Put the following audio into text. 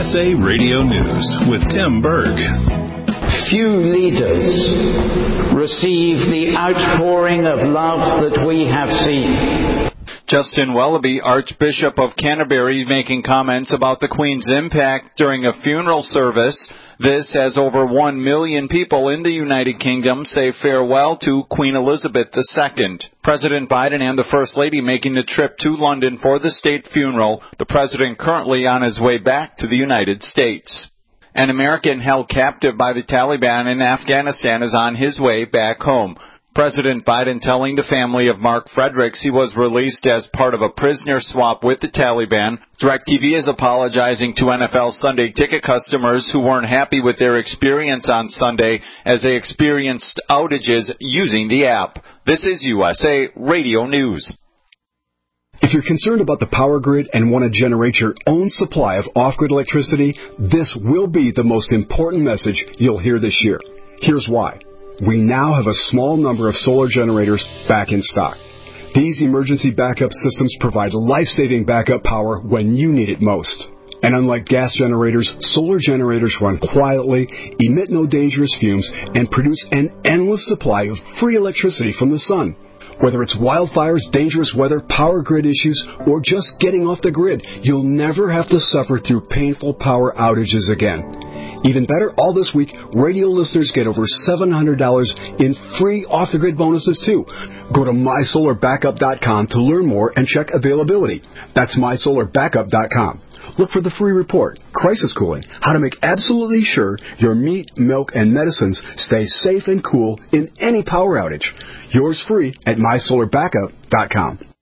USA Radio News with Tim Berg. Few leaders receive the outpouring of love that we have seen. Justin Wellaby, Archbishop of Canterbury, making comments about the Queen's impact during a funeral service. This as over 1 million people in the United Kingdom say farewell to Queen Elizabeth II. President Biden and the First Lady making the trip to London for the state funeral, the president currently on his way back to the United States. An American held captive by the Taliban in Afghanistan is on his way back home. President Biden telling the family of Mark Fredericks he was released as part of a prisoner swap with the Taliban. DirecTV is apologizing to NFL Sunday ticket customers who weren't happy with their experience on Sunday as they experienced outages using the app. This is USA Radio News. If you're concerned about the power grid and want to generate your own supply of off-grid electricity, this will be the most important message you'll hear this year. Here's why. We now have a small number of solar generators back in stock. These emergency backup systems provide life-saving backup power when you need it most. And unlike gas generators, solar generators run quietly, emit no dangerous fumes, and produce an endless supply of free electricity from the sun. Whether it's wildfires, dangerous weather, power grid issues, or just getting off the grid, you'll never have to suffer through painful power outages again. Even better, all this week, radio listeners get over $700 in free off-the-grid bonuses, too. Go to MySolarBackup.com to learn more and check availability. That's MySolarBackup.com. Look for the free report, Crisis Cooling, how to make absolutely sure your meat, milk, and medicines stay safe and cool in any power outage. Yours free at MySolarBackup.com.